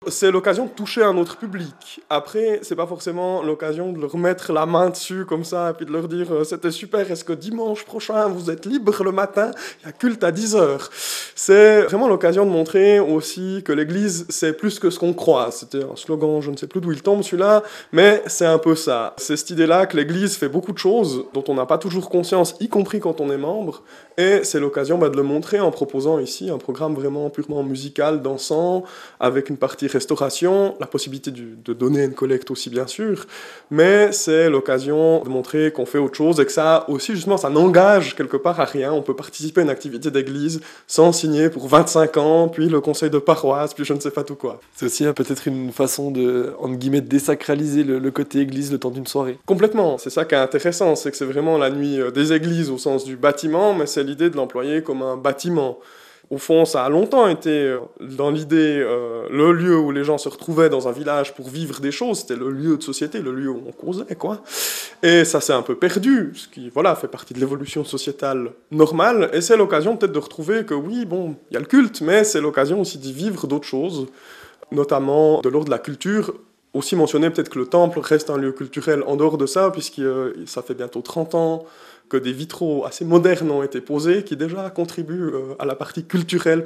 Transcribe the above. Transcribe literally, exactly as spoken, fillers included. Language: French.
C'est l'occasion de toucher un autre public. Après, c'est pas forcément l'occasion de leur mettre la main dessus comme ça et puis de leur dire euh, c'était super, est-ce que dimanche prochain vous êtes libre le matin, il y a culte à dix heures. C'est vraiment l'occasion de montrer aussi que l'église c'est plus que ce qu'on croit. C'était un slogan, je ne sais plus d'où il tombe celui-là, mais c'est un peu ça. C'est cette idée-là que l'église fait beaucoup de choses dont on n'a pas toujours conscience, y compris quand on est membre, et c'est l'occasion bah, de le montrer en proposant ici un programme vraiment purement musical, dansant, avec une partie restauration, la possibilité du, de donner une collecte aussi bien sûr, mais c'est l'occasion de montrer qu'on fait autre chose et que ça aussi justement ça n'engage quelque part à rien. On peut participer à une activité d'église sans signer pour vingt-cinq ans, puis le conseil de paroisse, puis je ne sais pas tout quoi. C'est aussi hein, peut-être une façon de, entre guillemets, de désacraliser le, le côté église le temps d'une soirée. Complètement, c'est ça qui est intéressant, c'est que c'est vraiment la nuit des églises au sens du bâtiment, mais c'est l'idée de l'employer comme un bâtiment. Au fond, ça a longtemps été, dans l'idée, euh, le lieu où les gens se retrouvaient dans un village pour vivre des choses. C'était le lieu de société, le lieu où on causait, quoi. Et ça s'est un peu perdu, ce qui, voilà, fait partie de l'évolution sociétale normale. Et c'est l'occasion peut-être de retrouver que, oui, bon, il y a le culte, mais c'est l'occasion aussi d'y vivre d'autres choses, notamment de l'ordre de la culture. Aussi mentionner peut-être que le temple reste un lieu culturel en dehors de ça, puisque euh, ça fait bientôt trente ans que des vitraux assez modernes ont été posés, qui déjà contribuent euh, à la partie culturelle